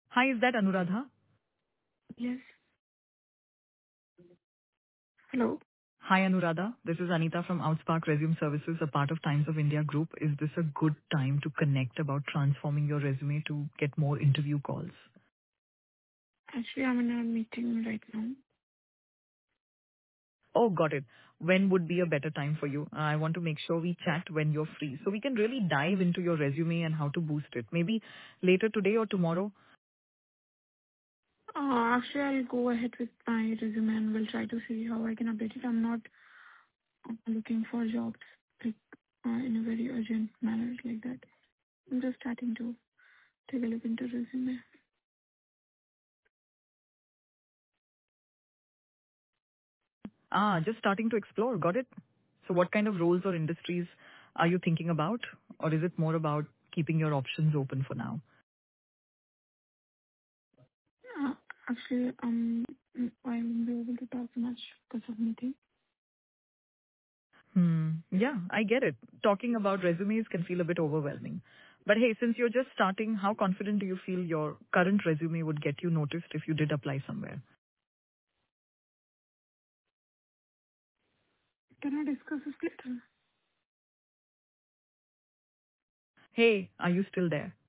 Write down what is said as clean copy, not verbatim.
Hi, is that Anuradha? Yes. Hello. Hi, Anuradha. This is Anita from Outspark Resume Services, a part of Times of India Group. Is this a good time to connect about transforming your resume to get more interview calls? Actually, I'm in a meeting right now. Oh, got it. When would be a better time for you? I want to make sure we chat when you're free so we can really dive into your resume and how to boost it. Maybe later today or tomorrow. Actually, I'll go ahead with my resume and we'll try to see how I can update it. I'm not looking for jobs like in a very urgent manner like that. I'm just starting to take a look into resume. Just starting to explore. Got it? So what kind of roles or industries are you thinking about? Or is it more about keeping your options open for now? Uh, actually, I won't be able to talk much because of meeting. Yeah, I get it. Talking about resumes can feel a bit overwhelming. But hey, since you're just starting, how confident do you feel your current resume would get you noticed if you did apply somewhere? Can I discuss this later? Hey, are you still there?